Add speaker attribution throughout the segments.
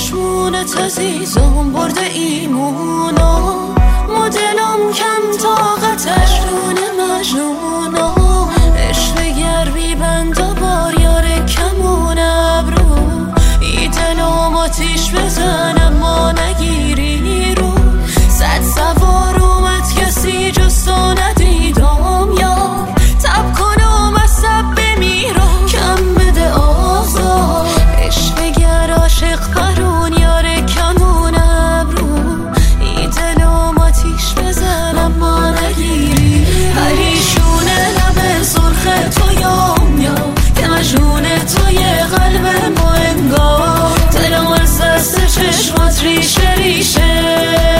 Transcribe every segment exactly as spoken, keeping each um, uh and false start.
Speaker 1: چشمونت عزیزم برده ایمونا، مدلم کم طاقتش دون مجنونا، عشق گرمی بند و بار یار کمون ابرو، ای دلم آتیش بزن اما نگیری رو، صد سوار اومد کسی جز تو ندیدم یار، تب کنم از سب بمیرم کم بده آزار، عشق گر عاشق پرون یار کمون ابرو، ای دلم آتیش بزن اما نگیری، پریشونه لب سرخ تو یام یام که مجنون توی قلب ما انگار، دلم از دست چشمات ریشه ریشه،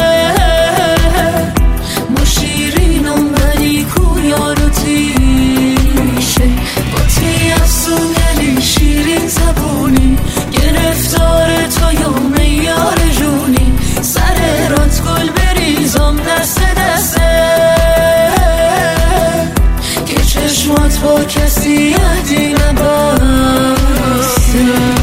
Speaker 1: ما شیرینم ولی کو یارو تیشه، با تی افسونگری شیرین زبونی، گرفتار تو یوم یار جونی، سر رات گل بریزم دست دسته، که چشمات با کسی یدی نبسته.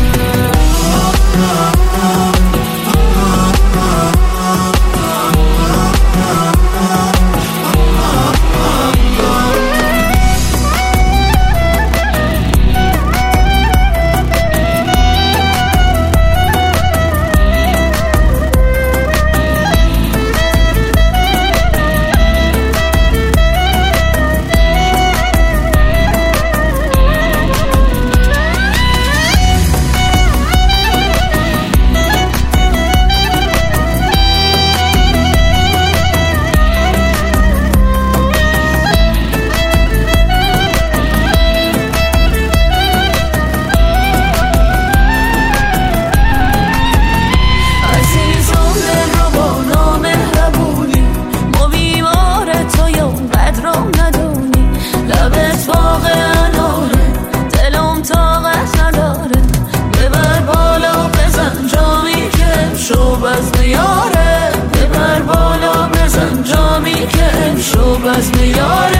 Speaker 1: بزم یاره ببر بالا بزن جامی که امشو بزم یاره